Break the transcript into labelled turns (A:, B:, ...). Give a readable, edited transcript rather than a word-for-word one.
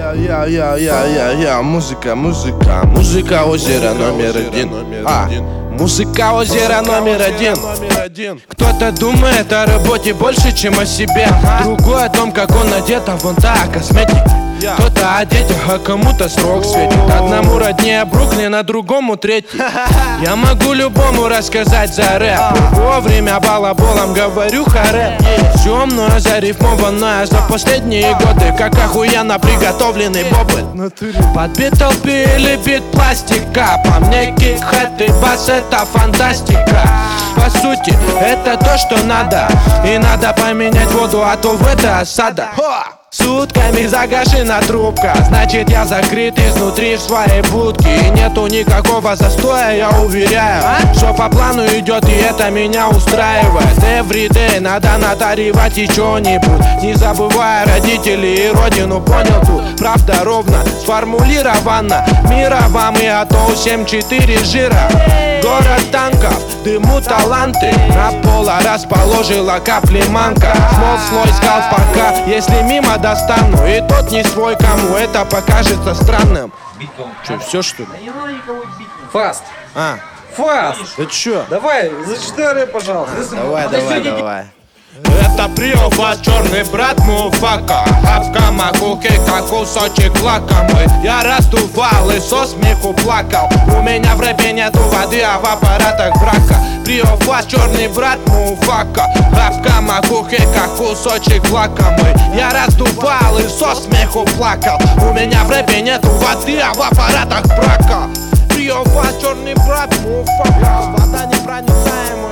A: Музыка озера номер один. Музыка озера номер один. Кто-то думает о работе больше, чем о себе. Другой о том, как он одет, а вон та косметика. Кто-то о детях, а кому-то срок светит. Одному роднее Бруклин, а другому третий. Я могу любому рассказать за рэп. Во время балаболом говорю харе. Все мною зарифмованное за последние годы, как охуенно приготовленный бобы. Под бит толпы или бит пластика. По мне кик-хэт и бас — это фантастика. По сути, это то, что надо. И надо поменять воду, а то в это осада. Сутками загашена трубка, значит я закрыт изнутри в своей будке. И нету никакого застоя, я уверяю, что по плану идет, и это меня устраивает. Everyday надо натаривать и чё-нибудь, не забывая родителей и родину, понял тут. Правда ровно сформулирована, мира вам и а то 7-4 жира. Город танков, дыму таланты, на пола расположила капли манка. Смол слой скал пока, если мимо достану, и тот не свой, кому это покажется странным. Че, все что ли?
B: Фаст. Фаст.
A: Да чё?
B: Давай, зачитай рэп, пожалуйста.
A: Давай. Это приофас, черный брат Муфака. Хавка макухи, как кусочек лакомый. Я раздувал и со смеху плакал. У меня в рэпе нету воды, а в аппаратах брака. Приофас, черный брат Муфака. Хавка макухи, как кусочек лакомый. Я раздувал и со смеху плакал. У меня в рэпе нету воды, а в аппаратах брака. Приофас, черный брат Муфака. Вода непроницаемая.